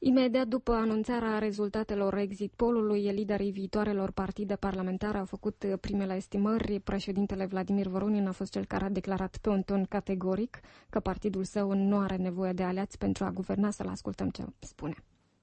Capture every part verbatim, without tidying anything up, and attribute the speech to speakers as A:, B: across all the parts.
A: Imediat după anunțarea rezultatelor exit poll-ului, liderii viitoarelor partide parlamentare au făcut primele estimări. Președintele Vladimir Voronin a fost cel care a declarat pe un ton categoric că partidul său nu are nevoie de aliați pentru a guverna. Să-l ascultăm ce spune.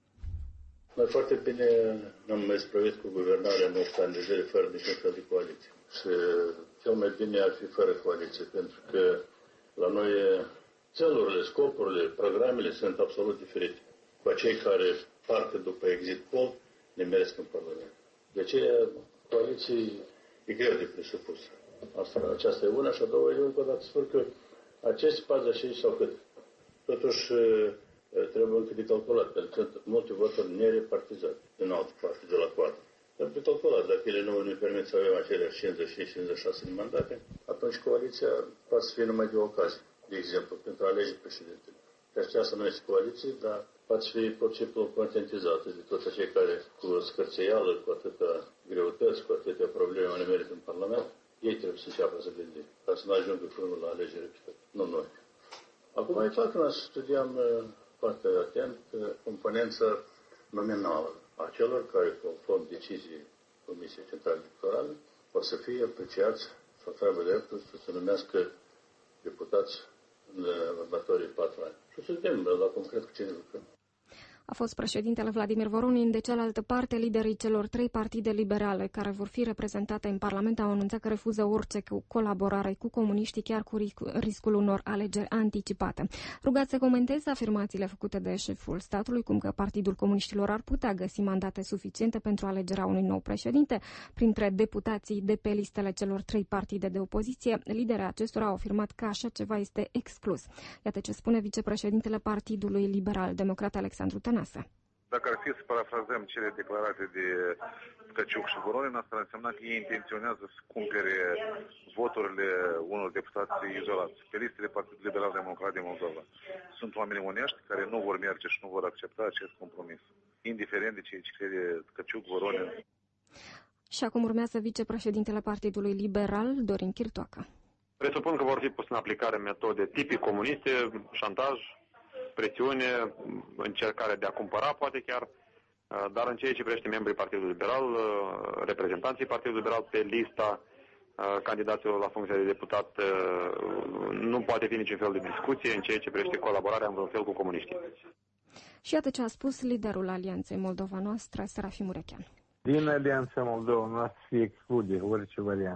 B: Noi foarte bine ne-am mai spravit cu guvernarea noastră în legere fără niciun fel de coaliție. Și cel mai bine ar fi fără coaliție, pentru că la noi țelurile, scopurile, programele sunt absolut diferite. Cu acei care parte după exit poll ne meresc în Parlament. De aceea, coaliții e greu de presupus. Asta, aceasta e una și a doua e încă o dată spun că acești patruzeci și cinci sau cât, totuși trebuie încă de calculat, pentru că sunt multe voturi nerepartizate din altă parte, de la coadă. Trebuie calculat, dacă ele nu ne permit să avem aceleași cincizeci și cincizeci și șase de mandate, atunci coaliția poate să fie numai de ocazie, de exemplu, pentru a alege președintele. Deci aceasta nu este coaliție, dar poate fi pur și simplu conștientizată de toți acei care cu scârțeială, cu atâtea greutăți, cu atâtea probleme au nimerit în Parlament, ei trebuie să înceapă să gândim, ca să nu ajungă până la alegere, nu noi. Acum e clar că noi studiam foarte atent componența nominală a celor care, conform deciziei Comisiei Centrale Electorale, o să fie apreciați sau să aibă dreptul să se numească deputați în următorii patru ani. Și să vedem la concret cu cine lucrăm.
A: A fost președintele Vladimir Voronin. De cealaltă parte, liderii celor trei partide liberale care vor fi reprezentate în Parlament au anunțat că refuză orice colaborare cu comuniștii, chiar cu riscul unor alegeri anticipate. Rugați să comenteze afirmațiile făcute de șeful statului, cum că Partidul Comuniștilor ar putea găsi mandate suficiente pentru alegerea unui nou președinte. Printre deputații de pe listele celor trei partide de opoziție, liderii acestora au afirmat că așa ceva este exclus. Iată ce spune vicepreședintele Partidului Liberal Democrat Alexandru Tănase.
C: Dacă ar fi să parafrazăm cele declarate de Tkăciuc și Voronin, asta ar însemna că ei intenționează să cumpere voturile unor deputați izolați. Pe listele Partidului Liberal Democrat din Moldova sunt oameni onești care nu vor merge și nu vor accepta acest compromis, indiferent de ceea ce crede Tkăciuc, Voronin.
A: Și acum urmează vicepreședintele Partidului Liberal, Dorin Chirtoacă.
D: Presupun că vor fi puse în aplicare metode tipic comuniste, șantaj, presiune, încercare de a cumpăra, poate chiar, dar în ceea ce privește membrii Partidului Liberal, reprezentanții Partidului Liberal pe lista candidaților la funcția de deputat, nu poate fi niciun fel de discuție în ceea ce privește colaborarea în vreun fel cu comuniștii.
A: Și iată ce a spus liderul Alianței Moldova Noastră, Serafim Murechean.
E: Din Alianța Moldova Noastră se exclude orice variant.